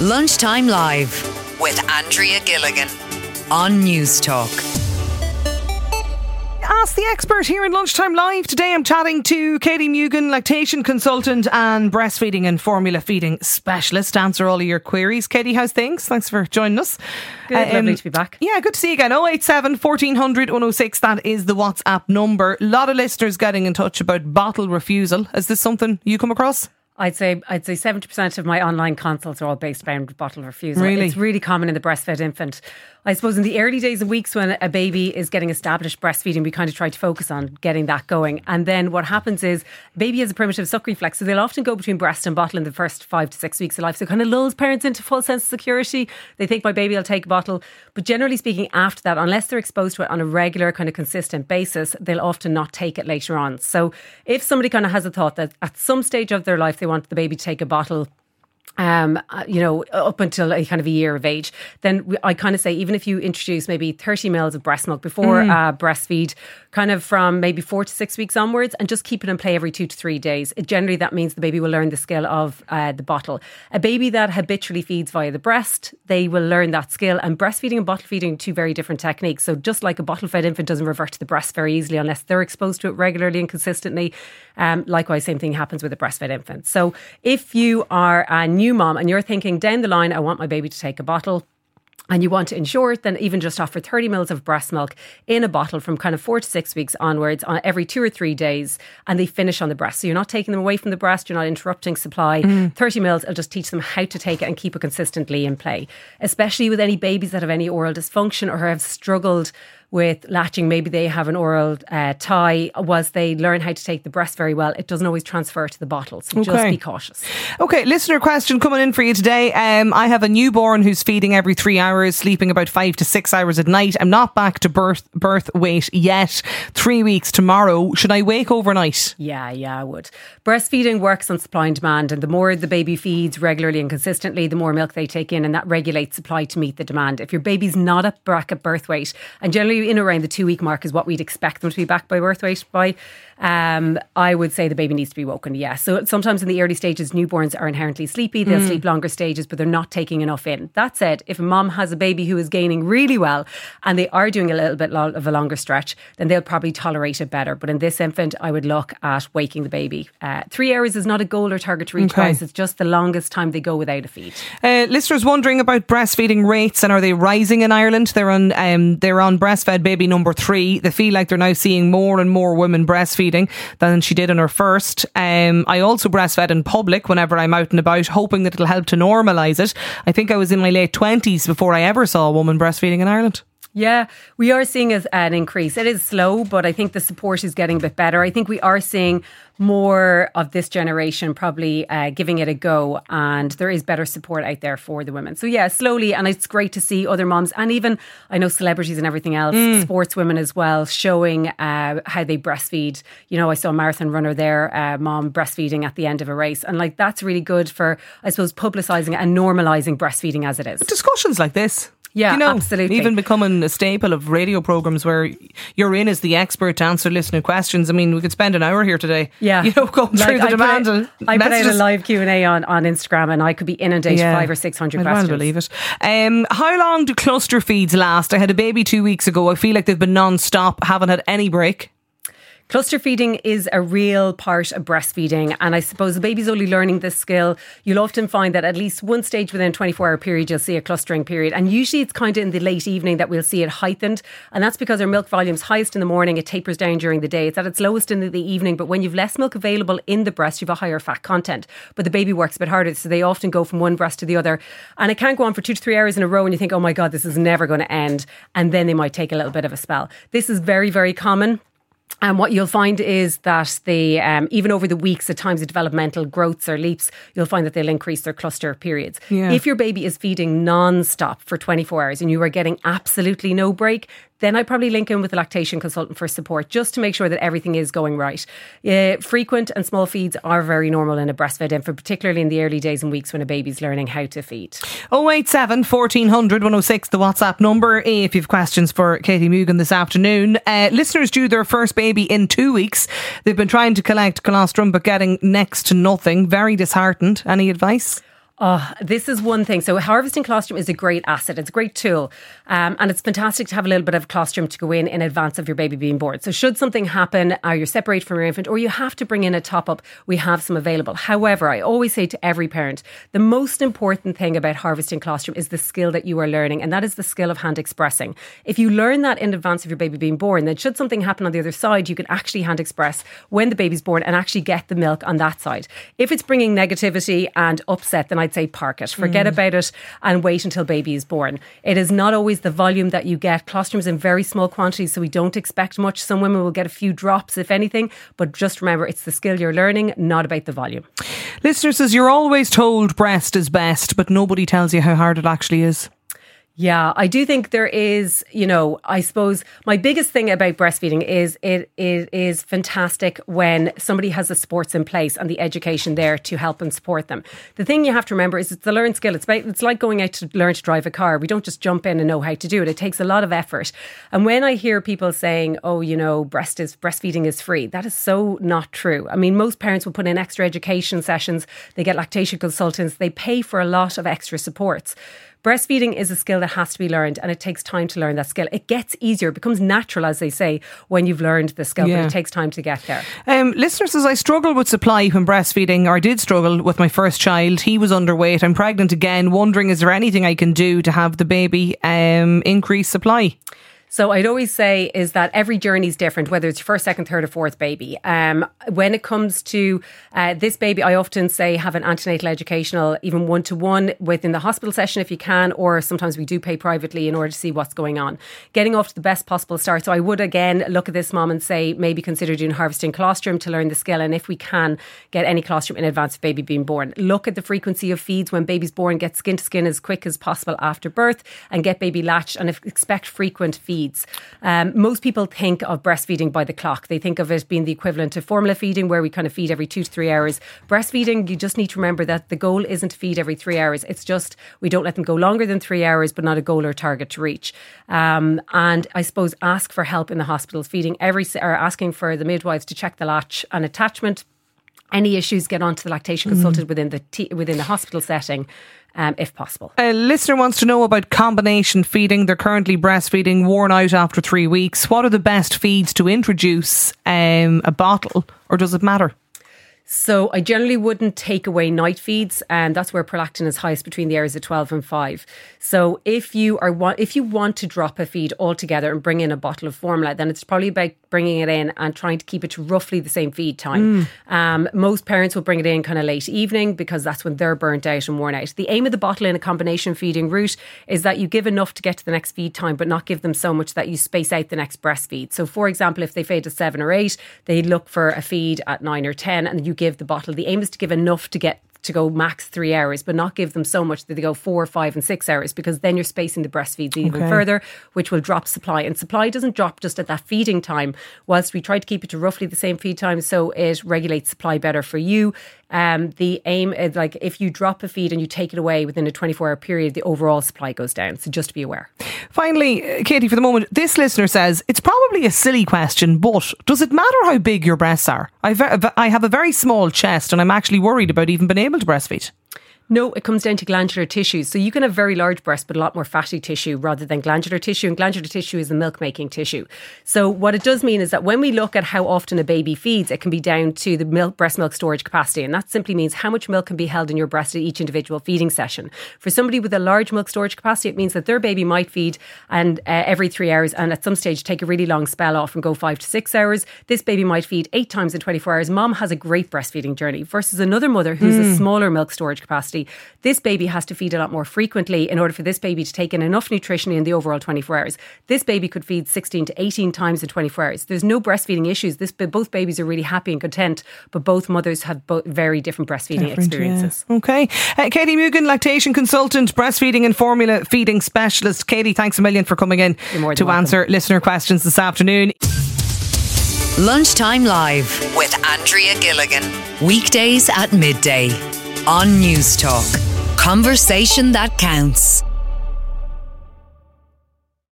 Lunchtime Live with Andrea Gilligan on News Talk. Ask the expert here in Lunchtime Live. Today I'm chatting to Katie Mugan, lactation consultant and breastfeeding and formula feeding specialist, to answer all of your queries. Katie, how's things? Thanks for joining us. Good, lovely to be back. Yeah, good to see you again. 087 1400 106, that is the WhatsApp number. A lot of listeners getting in touch about bottle refusal. Is this something you come across? I'd say 70% of my online consults are all based around bottle refusal. Really? It's really common in the breastfed infant. I suppose in the early days and weeks when a baby is getting established breastfeeding, we kind of try to focus on getting that going. And then what happens is baby has a primitive suck reflex, so they'll often go between breast and bottle in the first 5 to 6 weeks of life. So it kind of lulls parents into full sense of security. They think my baby will take a bottle. But generally speaking, after that, unless they're exposed to it on a regular kind of consistent basis, they'll often not take it later on. So if somebody kind of has a thought that at some stage of their life they want the baby to take a bottle, up until kind of a year of age, then I kind of say, even if you introduce maybe 30 mils of breast milk before breastfeed, kind of from maybe 4 to 6 weeks onwards, and just keep it in play every 2 to 3 days. Generally, that means the baby will learn the skill of the bottle. A baby that habitually feeds via the breast, they will learn that skill. And breastfeeding and bottle feeding are two very different techniques. So just like a bottle-fed infant doesn't revert to the breast very easily unless they're exposed to it regularly and consistently, likewise, same thing happens with a breastfed infant. So if you are a new mom and you're thinking down the line, I want my baby to take a bottle, and you want to ensure it, then even just offer 30 mils of breast milk in a bottle from kind of 4 to 6 weeks onwards on every 2 or 3 days, and they finish on the breast. So you're not taking them away from the breast, you're not interrupting supply. 30 mils will just teach them how to take it and keep it consistently in play. Especially with any babies that have any oral dysfunction or have struggled with latching, maybe they have an oral tie, whilst they learn how to take the breast very well, it doesn't always transfer to the bottle. So just be cautious. Okay, listener question coming in for you today. I have a newborn who's feeding every 3 hours, sleeping about 5 to 6 hours at night. I'm not back to birth weight yet. 3 weeks tomorrow. Should I wake overnight? Yeah, I would. Breastfeeding works on supply and demand, and the more the baby feeds regularly and consistently, the more milk they take in, and that regulates supply to meet the demand. If your baby's not back at birth weight, and generally in around the 2 week mark is what we'd expect them to be back by birth weight by, I would say the baby needs to be woken. Yeah. So sometimes in the early stages, newborns are inherently sleepy. They'll sleep longer stages, but they're not taking enough in. That said, if a mom has a baby who is gaining really well and they are doing a little bit of a longer stretch, then they'll probably tolerate it better. But in this infant, I would look at waking the baby. 3 hours is not a goal or target to reach, guys. It's just the longest time they go without a feed. Listeners wondering about breastfeeding rates, and are they rising in Ireland? They're on breastfed baby number 3. They feel like they're now seeing more and more women breastfeeding than she did in her first. I also breastfed in public whenever I'm out and about, hoping that it'll help to normalise it. I think I was in my late 20s before I ever saw a woman breastfeeding in Ireland. Yeah, we are seeing an increase. It is slow, but I think the support is getting a bit better. I think we are seeing more of this generation probably giving it a go, and there is better support out there for the women. So yeah, slowly, and it's great to see other mums, and even I know celebrities and everything else, sportswomen as well, showing how they breastfeed. You know, I saw a marathon runner there, mom breastfeeding at the end of a race, and like that's really good for, I suppose, publicising and normalising breastfeeding as it is. Discussions like this. Yeah, absolutely. Even becoming a staple of radio programmes where you're in as the expert to answer listener questions. I mean, we could spend an hour here today. Yeah. Going through the demand. I put out a live Q&A on Instagram, and I could be inundated 500 or 600 questions. I can't believe it. How long do cluster feeds last? I had a baby 2 weeks ago. I feel like they've been non-stop. Haven't had any break. Cluster feeding is a real part of breastfeeding, and I suppose the baby's only learning this skill. You'll often find that at least one stage within a 24-hour period you'll see a clustering period, and usually it's kind of in the late evening that we'll see it heightened, and that's because our milk volume's highest in the morning, it tapers down during the day. It's at its lowest in the evening, but when you've less milk available in the breast, you've a higher fat content, but the baby works a bit harder, so they often go from one breast to the other, and it can't go on for 2 to 3 hours in a row, and you think, oh my God, this is never going to end, and then they might take a little bit of a spell. This is very, very common. And what you'll find is that they, even over the weeks, at times of developmental growths or leaps, you'll find that they'll increase their cluster periods. Yeah. If your baby is feeding non-stop for 24 hours and you are getting absolutely no break, then I'd probably link in with a lactation consultant for support, just to make sure that everything is going right. Frequent and small feeds are very normal in a breastfed infant, particularly in the early days and weeks when a baby's learning how to feed. 087 1400 106, the WhatsApp number, if you've questions for Katie Mugan this afternoon. Listeners due their first baby in 2 weeks. They've been trying to collect colostrum but getting next to nothing. Very disheartened. Any advice? This is one thing. So harvesting colostrum is a great asset. It's a great tool. And it's fantastic to have a little bit of colostrum to go in advance of your baby being born. So should something happen, or you're separated from your infant, or you have to bring in a top-up, we have some available. However, I always say to every parent, the most important thing about harvesting colostrum is the skill that you are learning, and that is the skill of hand expressing. If you learn that in advance of your baby being born, then should something happen on the other side, you can actually hand express when the baby's born and actually get the milk on that side. If it's bringing negativity and upset, then I'd say park it. Forget about it and wait until baby is born. It is not always the volume that you get. Colostrum's in very small quantities, so we don't expect much. Some women will get a few drops, if anything, but just remember, it's the skill you're learning, not about the volume. Listener says, you're always told breast is best, but nobody tells you how hard it actually is. Yeah, I do think there is, I suppose my biggest thing about breastfeeding is it is fantastic when somebody has the supports in place and the education there to help and support them. The thing you have to remember is it's a learned skill. It's like going out to learn to drive a car. We don't just jump in and know how to do it. It takes a lot of effort. And when I hear people saying, breastfeeding is free, that is so not true. I mean, most parents will put in extra education sessions. They get lactation consultants. They pay for a lot of extra supports. Breastfeeding is a skill that has to be learned, and it takes time to learn that skill. It gets easier, it becomes natural, as they say, when you've learned the skill, but it takes time to get there. Listener says, I struggled with supply when breastfeeding, or I did struggle with my first child. He was underweight. I'm pregnant again. Wondering, is there anything I can do to have the baby increase supply? So I'd always say is that every journey is different, whether it's your first, second, third or fourth baby. When it comes to this baby, I often say have an antenatal educational, even one-to-one within the hospital session if you can, or sometimes we do pay privately in order to see what's going on. Getting off to the best possible start. So I would again look at this mom and say maybe consider doing harvesting colostrum to learn the skill, and if we can get any colostrum in advance of baby being born. Look at the frequency of feeds when baby's born, get skin to skin as quick as possible after birth and get baby latched, and expect frequent feeds. Most people think of breastfeeding by the clock. They think of it being the equivalent to formula feeding, where we kind of feed every 2 to 3 hours. Breastfeeding, you just need to remember that the goal isn't to feed every 3 hours. It's just we don't let them go longer than 3 hours, but not a goal or target to reach. And I suppose ask for help in the hospitals, asking for the midwives to check the latch and attachment. Any issues, get onto the lactation consultant within the hospital setting. If possible. A listener wants to know about combination feeding. They're currently breastfeeding, worn out after 3 weeks. What are the best feeds to introduce? A bottle, or does it matter? So I generally wouldn't take away night feeds, and that's where prolactin is highest between the hours of 12 and 5. So if you want to drop a feed altogether and bring in a bottle of formula, then it's probably about bringing it in and trying to keep it to roughly the same feed time. Most parents will bring it in kind of late evening because that's when they're burnt out and worn out. The aim of the bottle in a combination feeding route is that you give enough to get to the next feed time, but not give them so much that you space out the next breastfeed. So for example, if they fed at 7 or 8, they look for a feed at 9 or 10 and you give the bottle. The aim is to give enough to go max 3 hours, but not give them so much that they go 4, 5 and 6 hours, because then you're spacing the breastfeeds even further, which will drop supply. And supply doesn't drop just at that feeding time, whilst we try to keep it to roughly the same feed time, so it regulates supply better for you. The aim is, like, if you drop a feed and you take it away within a 24-hour period, the overall supply goes down. So just to be aware. Finally, Katie, for the moment, this listener says, it's probably a silly question, but does it matter how big your breasts are? I have a very small chest and I'm actually worried about even being able to breastfeed. No, it comes down to glandular tissues. So you can have very large breasts, but a lot more fatty tissue rather than glandular tissue. And glandular tissue is the milk-making tissue. So what it does mean is that when we look at how often a baby feeds, it can be down to the breast milk storage capacity. And that simply means how much milk can be held in your breast at each individual feeding session. For somebody with a large milk storage capacity, it means that their baby might feed and every 3 hours, and at some stage take a really long spell off and go 5 to 6 hours. This baby might feed 8 times in 24 hours. Mom has a great breastfeeding journey versus another mother who's a smaller milk storage capacity. This baby has to feed a lot more frequently in order for this baby to take in enough nutrition in the overall 24 hours. This baby could feed 16 to 18 times in 24 hours. There's no breastfeeding issues. Both babies are really happy and content, but both mothers have very different breastfeeding experiences. Yeah. Okay. Katie Mugan, lactation consultant, breastfeeding and formula feeding specialist. Katie, thanks a million for coming in to answer listener questions this afternoon. Lunchtime Live with Andrea Gilligan. Weekdays at midday on News Talk. Conversation that counts.